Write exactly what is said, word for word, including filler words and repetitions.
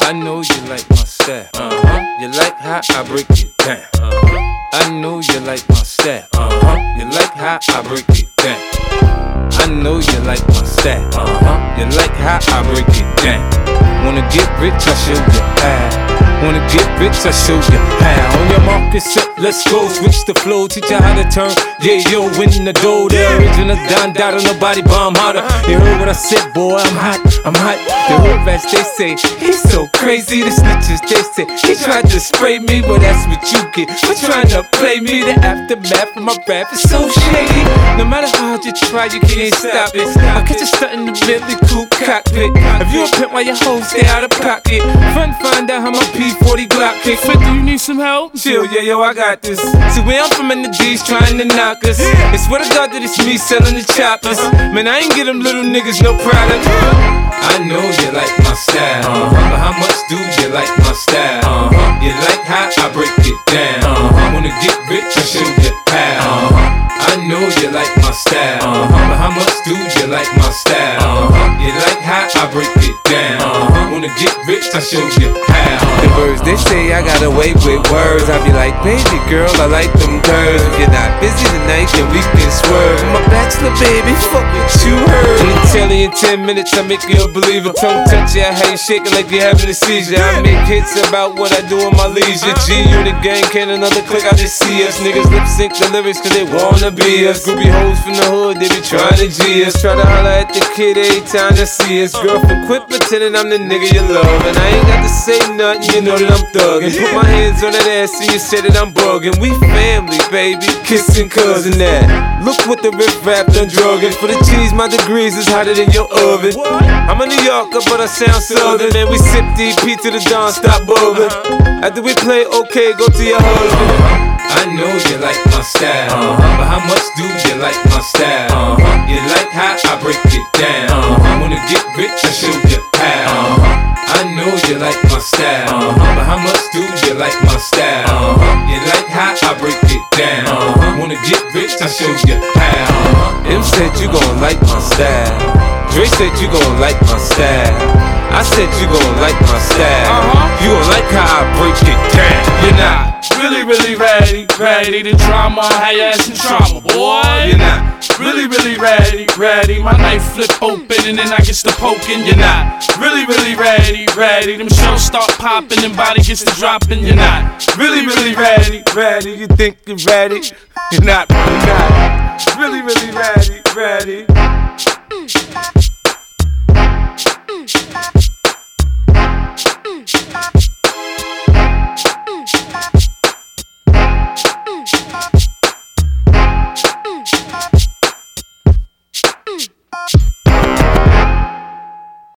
I know you like my style. Uh-huh. You like how I break it down. Uh-huh. I know you like my style. Uh-huh. You like how I break it down. I know you like my style. Uh-huh. You like how I break it down. Wanna get rich, I show you how. Wanna get rich, I show you how. On your mark, get set, let's go. Switch the flow, teach you how to turn. Yeah, yo, in the dough. The original Don Dada, nobody bomb harder. You heard what I said, boy, I'm hot, I'm hot. The hood rats, they say, he's so crazy. The snitches, they say, he tried to spray me. Well, that's what you get for trying to play me. The aftermath of my rap is so shady. No matter how hard you try, you can't stop it. I catch you starting the Bentley coupe cockpit. If you a pimp while your hoes stay out of pocket, front find out how my P forty Glock kick. fifty, you need some help? Chill, yeah, yo, I got this. See, where I'm from in the D's trying to knock us. It's swear to God that it's me selling the choppers. Man, I ain't get them little niggas no product. I know you like my style, uh-huh. But how much do you like my style? Uh-huh. You like how I break it down. Uh-huh. Wanna get rich, I show you how. Uh-huh. I know you like my style, uh-huh. But how much do you like my style? Uh-huh. You like how I break it down. Uh-huh. Wanna get rich, I show you how. The birds, they say I got away with words. I be like, baby girl, I like them curves. If you're not busy tonight, then we can swerve. I'm a bachelor, baby, fuck what you heard. In telling in ten minutes, I make you a believer. Tongue touch you, I how you shaking like you're having a seizure. I make hits about what I do in my leisure. G-Unit gang, can another click, I just see us. Niggas lip sync the lyrics cause they wanna be us. Groupie hoes from the hood, they be trying to G us. Try to holler at the kid every time they see us. Girlfriend, quit pretending I'm the nigga you love. And I ain't got to say nothing, you know that I'm thuggin'. Put my hands on that ass and you say that I'm buggin'. We family, baby, kissing cousin that. Look what the riff rap done druggin'. For the cheese, my degrees is hotter than your oven. I'm a New Yorker, but I sound southern. Man, we sip D P to the dawn, stop buggin'. After we play, okay, go to your husband. I know you like my style, uh-huh. But how much do you like my style? Uh-huh. You like how I break it down. Uh-huh. Wanna get rich, I show you how. Uh-huh. I know you like my style, uh-huh. But how much do you like my style? Uh-huh. You like how I break it down. Uh-huh. Wanna get rich, I show you how. Uh-huh. M said you gon' like my style. Dre said you gon' like my style. I said you gon' like my style. Uh-huh. You gon' like how I break it down. You're not really, really ready, ready to drama, have your ass in trauma, boy. You're not really, really ready, ready. My knife flip open and then I get to poking. You're not really, really ready, ready. Them shows start popping and body gets to dropping. You're not really, really ready, ready. You think you're ready? You're not, you're not really, really ready, ready.